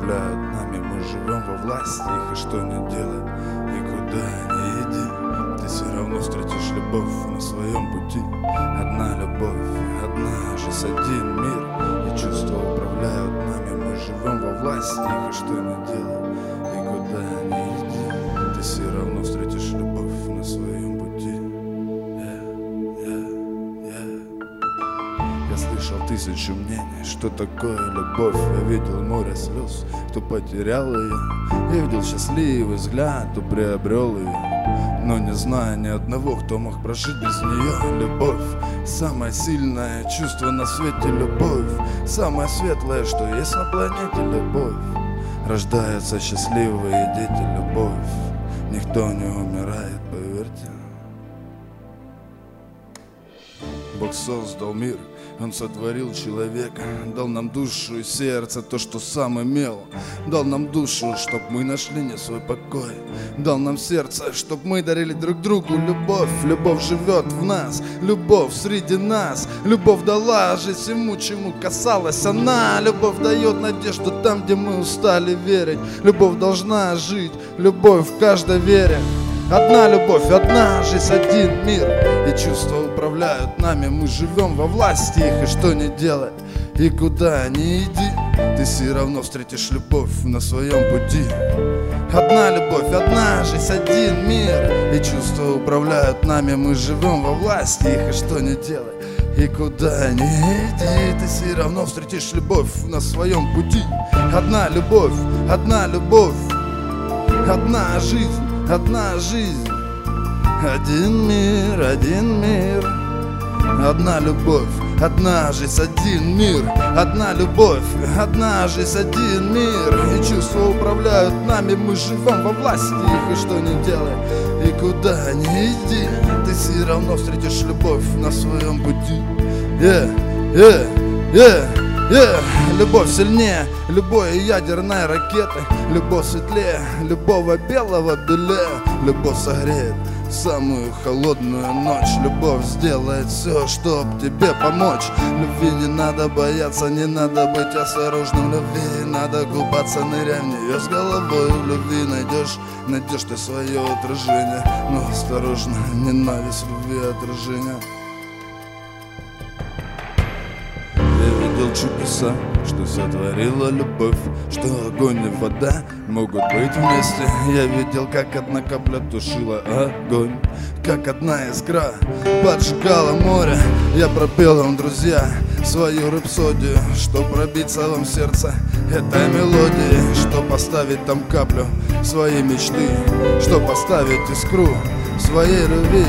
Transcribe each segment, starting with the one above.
управляют нами, мы живем во власти их, и что не делать, и куда ни иди, ты все равно встретишь любовь на своем пути. Одна любовь, одна жизнь, один мир, и чувства управляют нами, мы живем во власти их, и что не делать, и куда ни иди, ты все равно встретишь любовь на своем пути. Я слышал тысячу мнений, что такое любовь. Я видел море слез, кто потерял ее. Я видел счастливый взгляд, кто приобрел ее. Но не знаю ни одного, кто мог прожить без нее. Любовь, самое сильное чувство на свете. Любовь, самое светлое, что есть на планете. Любовь, рождаются счастливые дети. Любовь, никто не умирает, поверьте. Бог создал мир, Он сотворил человека, дал нам душу и сердце, то, что сам имел. Дал нам душу, чтоб мы нашли не свой покой. Дал нам сердце, чтоб мы дарили друг другу любовь. Любовь живет в нас, любовь среди нас. Любовь дала жизнь всему, чему касалась она. Любовь дает надежду там, где мы устали верить. Любовь должна жить, любовь в каждой вере. Одна любовь, одна жизнь, один мир, и чувства управляют нами. Мы живем во власти их, и что не делай, и куда ни иди, ты все равно встретишь любовь на своем пути. Одна любовь, одна жизнь, один мир, и чувства управляют нами. Мы живем во власти их, и что не делай, и куда ни иди, ты все равно встретишь любовь на своем пути. Одна любовь, одна любовь, одна жизнь, одна жизнь, один мир, один мир. Одна любовь, одна жизнь, один мир. Одна любовь, одна жизнь, один мир, и чувства управляют нами. Мы живем во власти их, и что не делай, и куда ни иди, ты все равно встретишь любовь на своем пути. Любовь сильнее любой ядерной ракеты. Любовь светлее любого белого беле. Любовь согреет самую холодную ночь. Любовь сделает все, чтоб тебе помочь. Любви не надо бояться, не надо быть осторожным. Любви надо купаться, ныряй в нее с головой. В любви найдешь ты свое отражение. Но осторожно, ненависть любви отражения. Чудеса, что сотворила любовь, что огонь и вода могут быть вместе. Я видел, как одна капля тушила огонь, как одна искра поджигала море. Я пропел вам, друзья, свою рапсодию, что пробиться вам в сердце этой мелодии, что поставить там каплю своей мечты, что поставить искру своей любви.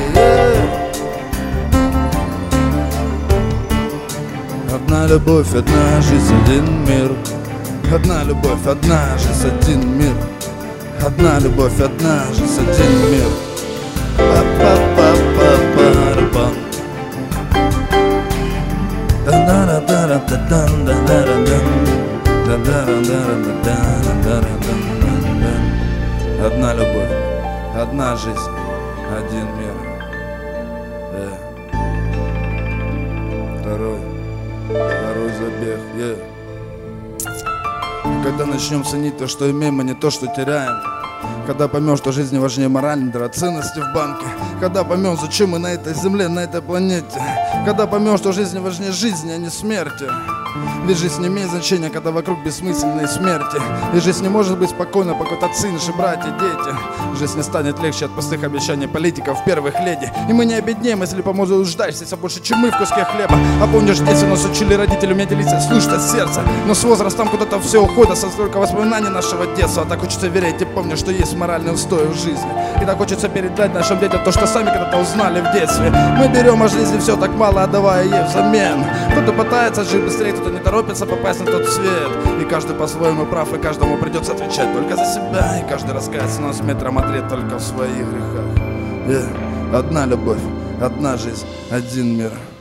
Одна любовь, одна жизнь, один мир. Одна любовь, одна жизнь, один мир. Одна любовь, одна жизнь, один мир. Одна любовь, одна жизнь, один мир. Второй забег, Когда начнем ценить то, что имеем, а не то, что теряем. Когда поймем, что жизнь важнее моральной драгоценности в банке. Когда поймем, зачем мы на этой земле, на этой планете. Когда поймем, что жизнь важнее жизни, а не смерти. Ведь жизнь не имеет значения, когда вокруг бессмысленные смерти. И жизнь не может быть спокойна, пока отцы, наши братья, дети. Жизнь не станет легче от пустых обещаний политиков, первых леди. И мы не обеднеем, если поможет нуждающимся больше, чем мы в куске хлеба. А помнишь, дети нас учили родители уметь делиться, слушать от сердца. Но с возрастом куда-то все уходит, со столько воспоминаний нашего детства. А так хочется верить и помнить, что есть моральный устой в жизни. И так хочется передать нашим детям то, что сами когда-то узнали в детстве. Мы берем от жизни все так мало, отдавая ей взамен. Кто-то пытается жить быстрее, кто-то не торопится попасть на тот свет. И каждый по-своему прав, и каждому придется отвечать только за себя. И каждый раскается, но с метром отлет только в своих грехах. Одна любовь, одна жизнь, один мир.